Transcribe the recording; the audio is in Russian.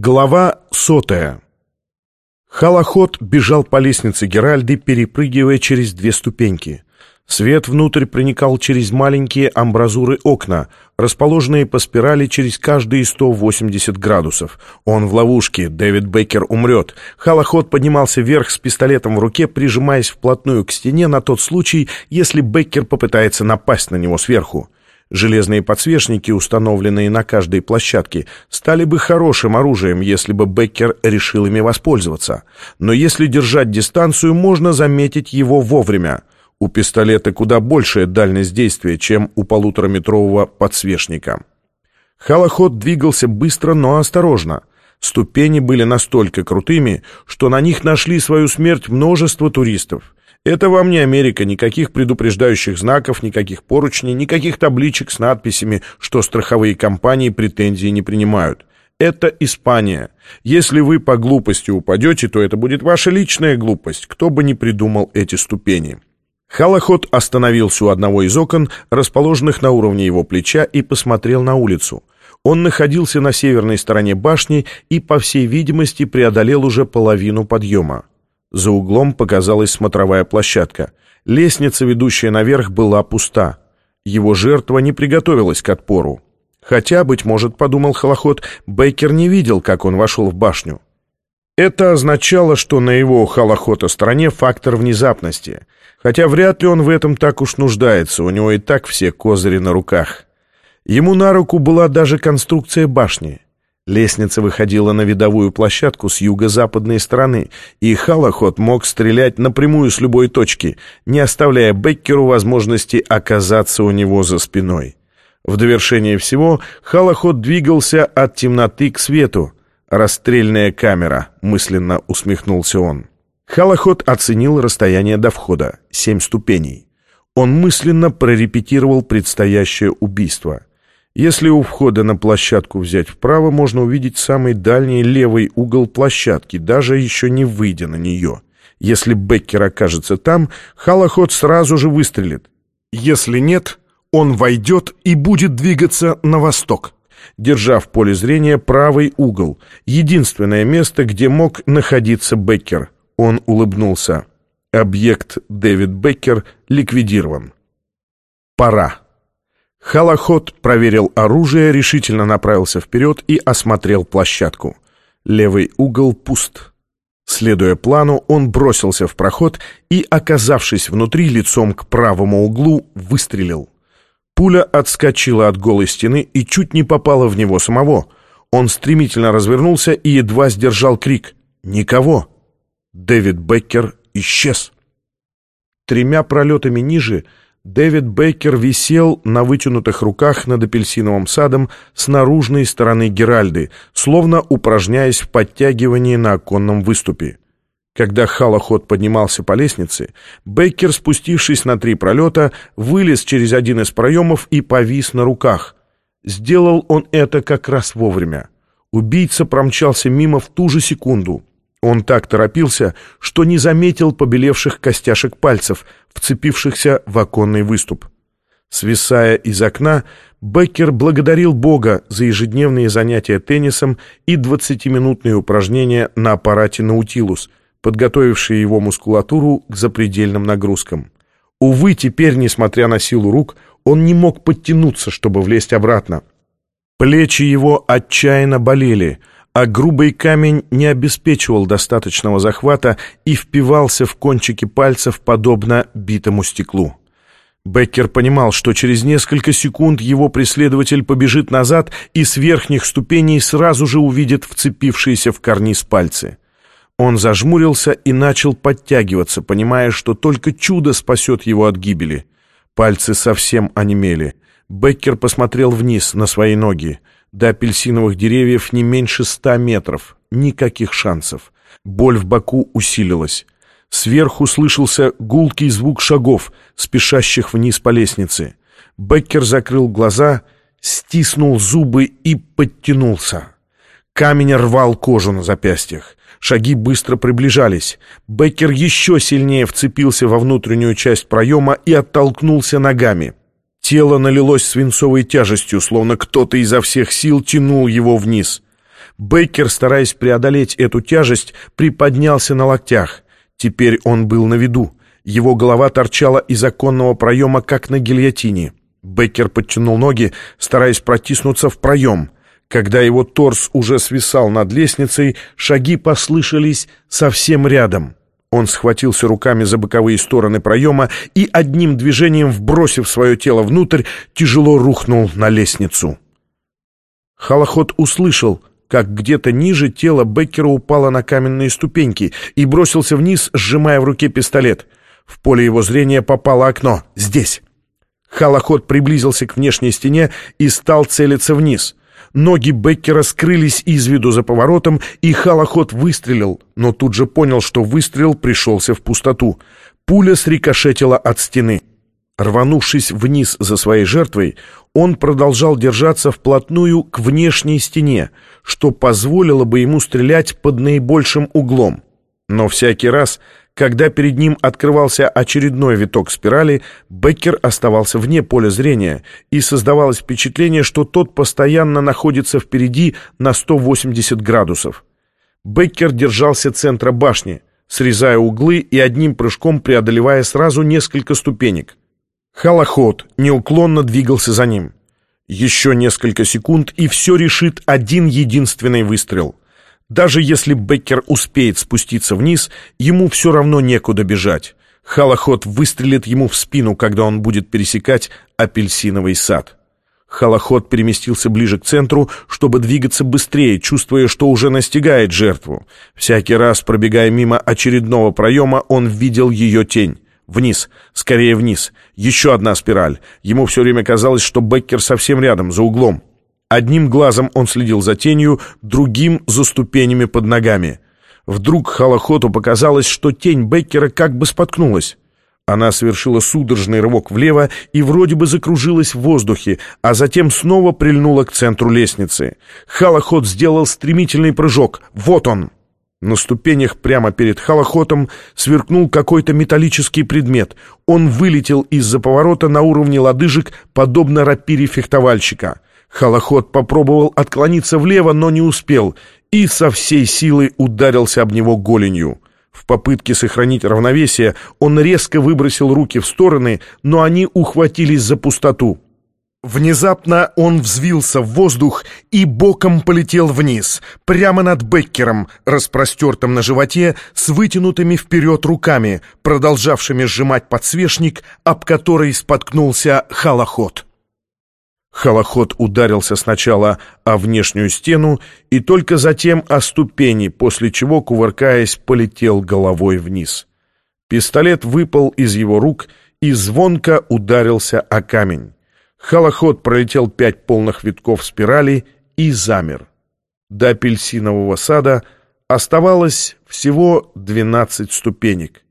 Глава 100. Халахот бежал по лестнице Геральды, перепрыгивая через 2 ступеньки. Свет внутрь проникал через маленькие амбразуры окна, расположенные по спирали через каждые 180 градусов. Он в ловушке, Дэвид Бейкер умрет. Халахот поднимался вверх с пистолетом в руке, прижимаясь вплотную к стене на тот случай, если Бейкер попытается напасть на него сверху. Железные подсвечники, установленные на каждой площадке, стали бы хорошим оружием, если бы Бейкер решил ими воспользоваться. Но если держать дистанцию, можно заметить его вовремя. У пистолета куда большая дальность действия, чем у 1,5-метрового подсвечника. Халахот двигался быстро, но осторожно. Ступени были настолько крутыми, что на них нашли свою смерть множество туристов. Это вам не Америка, никаких предупреждающих знаков, никаких поручней, никаких табличек с надписями, что страховые компании претензии не принимают. Это Испания. Если вы по глупости упадете, то это будет ваша личная глупость, кто бы ни придумал эти ступени. Халахот остановился у одного из окон, расположенных на уровне его плеча, и посмотрел на улицу. Он находился на северной стороне башни и, по всей видимости, преодолел уже половину подъема. За углом показалась смотровая площадка. Лестница, ведущая наверх, была пуста. Его жертва не приготовилась к отпору. Хотя, быть может, подумал Халахот, Бейкер не видел, как он вошел в башню. Это означало, что на его Халахота стороне фактор внезапности. Хотя вряд ли он в этом так уж нуждается, у него и так все козыри на руках. Ему на руку была даже конструкция башни. Лестница выходила на видовую площадку с юго-западной стороны, и Халахот мог стрелять напрямую с любой точки, не оставляя Бейкеру возможности оказаться у него за спиной. В довершение всего Халахот двигался от темноты к свету. «Расстрельная камера», — мысленно усмехнулся он. Халахот оценил расстояние до входа — 7 ступеней. Он мысленно прорепетировал предстоящее убийство. Если у входа на площадку взять вправо, можно увидеть самый дальний левый угол площадки, даже еще не выйдя на нее. Если Бейкер окажется там, Халахот сразу же выстрелит. Если нет, он войдет и будет двигаться на восток, держа в поле зрения правый угол, единственное место, где мог находиться Бейкер. Он улыбнулся. Объект Дэвид Бейкер ликвидирован. Пора. Халахот проверил оружие, решительно направился вперед и осмотрел площадку. Левый угол пуст. Следуя плану, он бросился в проход и, оказавшись внутри, лицом к правому углу, выстрелил. Пуля отскочила от голой стены и чуть не попала в него самого. Он стремительно развернулся и едва сдержал крик. «Никого!» Дэвид Бейкер исчез. 3 пролетами ниже Дэвид Бейкер висел на вытянутых руках над апельсиновым садом с наружной стороны Геральды, словно упражняясь в подтягивании на оконном выступе. Когда Халахот поднимался по лестнице, Бейкер, спустившись на 3 пролета, вылез через один из проемов и повис на руках. Сделал он это как раз вовремя. Убийца промчался мимо в ту же секунду. Он так торопился, что не заметил побелевших костяшек пальцев, вцепившихся в оконный выступ. Свисая из окна, Бейкер благодарил Бога за ежедневные занятия теннисом и 20-минутные упражнения на аппарате «Наутилус», подготовившие его мускулатуру к запредельным нагрузкам. Увы, теперь, несмотря на силу рук, он не мог подтянуться, чтобы влезть обратно. Плечи его отчаянно болели, а грубый камень не обеспечивал достаточного захвата и впивался в кончики пальцев, подобно битому стеклу. Бейкер понимал, что через несколько секунд его преследователь побежит назад и с верхних ступеней сразу же увидит вцепившиеся в карниз пальцы. Он зажмурился и начал подтягиваться, понимая, что только чудо спасет его от гибели. Пальцы совсем онемели. Бейкер посмотрел вниз на свои ноги. До апельсиновых деревьев не меньше 100 метров. Никаких шансов. Боль в боку усилилась. Сверху слышался гулкий звук шагов, спешащих вниз по лестнице. Бейкер закрыл глаза, стиснул зубы и подтянулся. Камень рвал кожу на запястьях. Шаги быстро приближались. Бейкер еще сильнее вцепился во внутреннюю часть проема и оттолкнулся ногами. Тело налилось свинцовой тяжестью, словно кто-то изо всех сил тянул его вниз. Беккер, стараясь преодолеть эту тяжесть, приподнялся на локтях. Теперь он был на виду. Его голова торчала из оконного проема, как на гильотине. Беккер подтянул ноги, стараясь протиснуться в проем. Когда его торс уже свисал над лестницей, шаги послышались совсем рядом. Он схватился руками за боковые стороны проема и, одним движением вбросив свое тело внутрь, тяжело рухнул на лестницу. Халахот услышал, как где-то ниже тело Беккера упало на каменные ступеньки и бросился вниз, сжимая в руке пистолет. В поле его зрения попало окно. Здесь. Халахот приблизился к внешней стене и стал целиться вниз. Ноги Беккера скрылись из виду за поворотом, и Халахот выстрелил, но тут же понял, что выстрел пришелся в пустоту. Пуля срикошетила от стены. Рванувшись вниз за своей жертвой, он продолжал держаться вплотную к внешней стене, что позволило бы ему стрелять под наибольшим углом. Но всякий раз, когда перед ним открывался очередной виток спирали, Беккер оставался вне поля зрения, и создавалось впечатление, что тот постоянно находится впереди на 180 градусов. Беккер держался центра башни, срезая углы и одним прыжком преодолевая сразу несколько ступенек. Халахот неуклонно двигался за ним. Еще несколько секунд, и все решит один единственный выстрел. Даже если Беккер успеет спуститься вниз, ему все равно некуда бежать. Халахот выстрелит ему в спину, когда он будет пересекать апельсиновый сад. Халахот переместился ближе к центру, чтобы двигаться быстрее, чувствуя, что уже настигает жертву. Всякий раз, пробегая мимо очередного проема, он видел ее тень. Вниз, скорее вниз. Еще одна спираль. Ему все время казалось, что Беккер совсем рядом, за углом. Одним глазом он следил за тенью, другим — за ступенями под ногами. Вдруг Халахоту показалось, что тень Беккера как бы споткнулась. Она совершила судорожный рывок влево и вроде бы закружилась в воздухе, а затем снова прильнула к центру лестницы. Халахот сделал стремительный прыжок. Вот он! На ступенях прямо перед Халахотом сверкнул какой-то металлический предмет. Он вылетел из-за поворота на уровне лодыжек, подобно рапире фехтовальщика. Халахот попробовал отклониться влево, но не успел, и со всей силы ударился об него голенью. В попытке сохранить равновесие он резко выбросил руки в стороны, но они ухватились за пустоту. Внезапно он взвился в воздух и боком полетел вниз, прямо над Беккером, распростертым на животе, с вытянутыми вперед руками, продолжавшими сжимать подсвечник, об который споткнулся Халахот. Халахот ударился сначала о внешнюю стену и только затем о ступени, после чего, кувыркаясь, полетел головой вниз. Пистолет выпал из его рук и звонко ударился о камень. Халахот пролетел 5 полных витков спирали и замер. До апельсинового сада оставалось всего 12 ступенек.